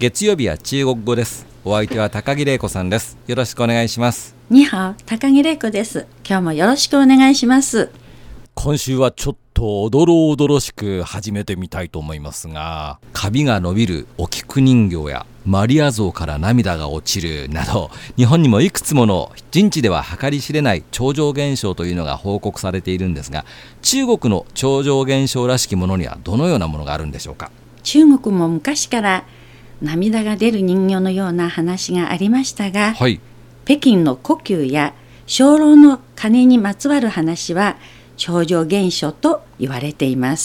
月曜日は中国語です。お相手は高木玲子さんです。よろしくお願いします。 にはお、高木玲子です。今日もよろしくお願いします。 今週はちょっとおどろおどろしく始めてみたいと思いますが、カビが伸びるお菊人形やマリア像から涙が落ちるなど、日本にもいくつもの人知では計り知れない超常現象というのが報告されているんですが、中国の超常現象らしきものにはどのようなものがあるんでしょうか。 中国も昔から涙が出る人形のような話がありましたが、 はい、 北京の故宮や鐘楼の鐘にまつわる話は超常現象と言われています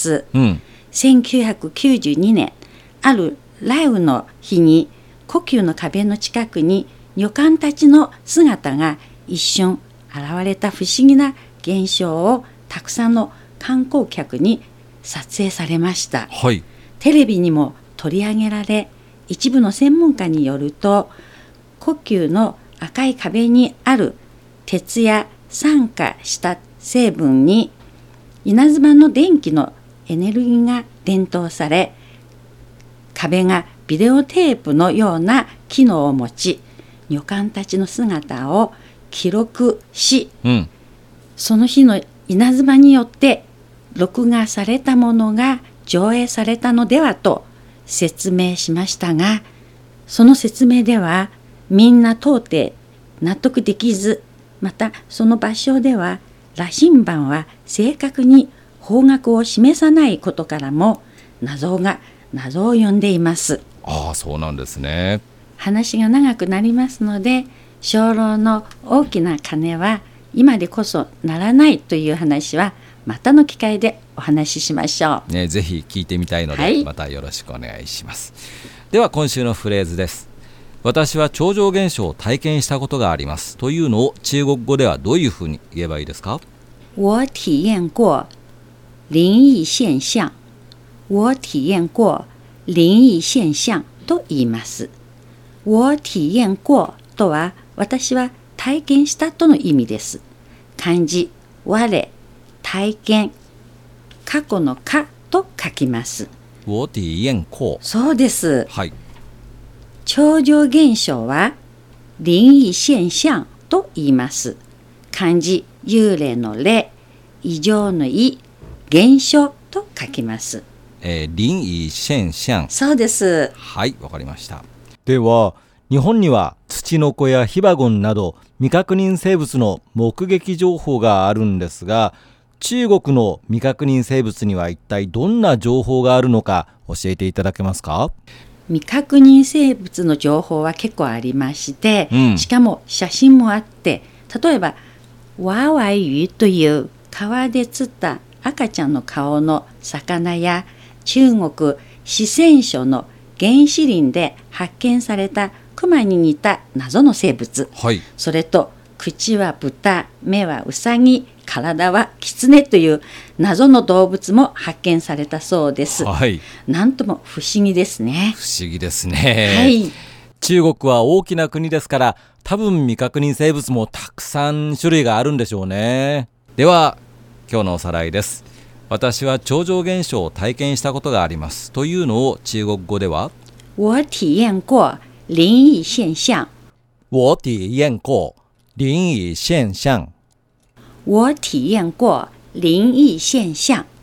。1992年、ある雷雨の日に故宮の壁の近くに女官たちの姿が一瞬現れた不思議な現象をたくさんの観光客に撮影されました。 はい、 テレビにも取り上げられ、一部の専門家によると、故宮の赤い壁にある鉄や酸化した成分に稲妻の電気のエネルギーが伝導され、壁がビデオテープのような機能を持ち、女官たちの姿を記録し、その日の稲妻によって録画されたものが上映されたのではと説明しましたが、その説明ではみんな到底納得できず、またその場所では羅針盤は正確に方角を示さないことからも謎を呼んでいます。 ああ、そうなんですね。 話が長くなりますので、鐘楼の大きな鐘は今でこそ鳴らないという話はまたの機会でお話ししましょう、 ぜひ聞いてみたいので、 はい、 またよろしくお願いします。では今週のフレーズです。私は超常現象を体験したことがありますというのを中国語ではどういうふうに言えばいいですか。 我体验过灵異現象。我体驗過靈異現象と言います。我体驗過とは私は体験したとの意味です。漢字我、体験、過去の過と書きます。 我体验過。 そうです。 はい。 超常現象は靈異現象と言います。漢字幽霊の霊、異常の異、現象と書きます。 靈異現象。 そうです。 はい、わかりました。では日本にはツチノコやヒバゴンなど未確認生物の目撃情報があるんですが、中国の未確認生物には一体どんな情報があるのか教えていただけますか。 未確認生物の情報は結構ありまして、しかも写真もあって、例えばワーワイ魚という川で釣った赤ちゃんの顔の魚や、中国四川省の原始林で発見されたクマに似た謎の生物、 はい、 それと口は豚、目はウサギ、体はキツネという謎の動物も発見されたそうです、 はい、 なんとも不思議ですね。 不思議ですね、 はい、 中国は大きな国ですから、多分未確認生物もたくさん種類があるんでしょうね。では今日のおさらいです。私は超常現象を体験したことがありますというのを中国語では、 我体验過靈異現象。 我体验過靈異現象。 我体验過靈異現象。